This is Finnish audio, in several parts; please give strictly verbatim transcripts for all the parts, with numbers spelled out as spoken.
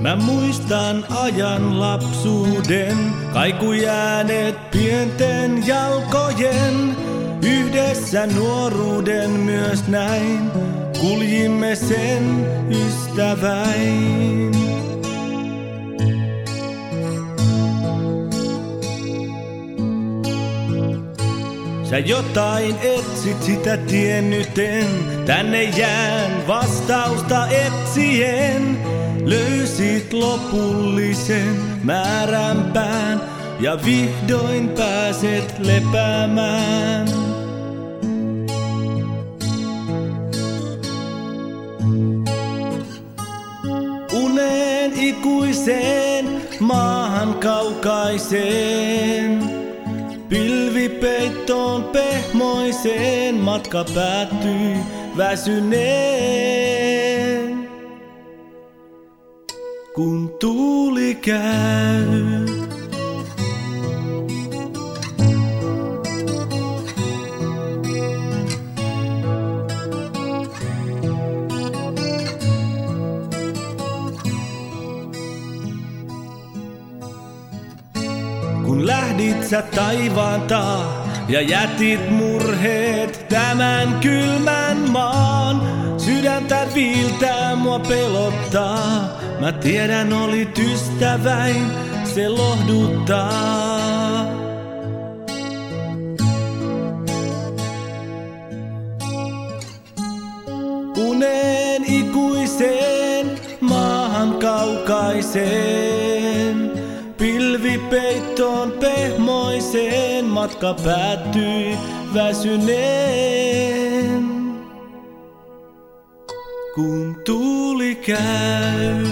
Mä muistan ajan lapsuuden, kaikujääneet pienten jalkojen. Yhdessä nuoruuden myös näin, kuljimme sen ystäväin. Sä jotain etsit, sitä tiennyten, tänne jään vastausta etsien. Löysit lopullisen määränpään ja vihdoin pääset lepäämään. Uneen ikuiseen, maahan kaukaiseen. Pilvipeittoon pehmoiseen matka päättyy väsyneen. Kun tuuli käy. Kun lähdit sä taivaan taa ja jätit murheet tämän kylmän maan. Sydäntä viiltää, mua pelottaa. Mä tiedän, olit ystäväin, se lohduttaa. Uneen ikuiseen, maahan kaukaiseen. Pilvipeittoon pehmoiseen matka päättyi väsyneen. Kun tuuli käy.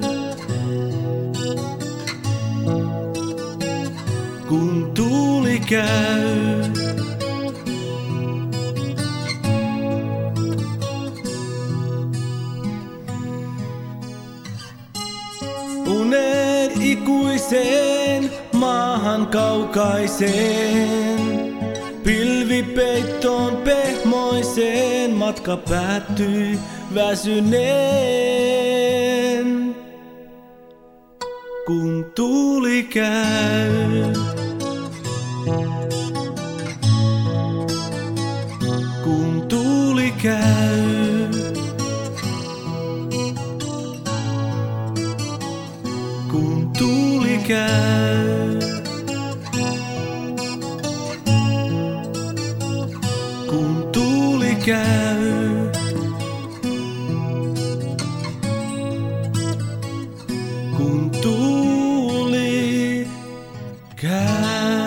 Kun tuuli käy. Uneen ikuiseen, maahan kaukaiseen. Pilvipeittoon pehmoiseen matka päättyi väsyneen. Kun tuuli käy. Kun tuuli käy. Kun tuuli käy. Kun tuuli käy. Kun tuuli käy.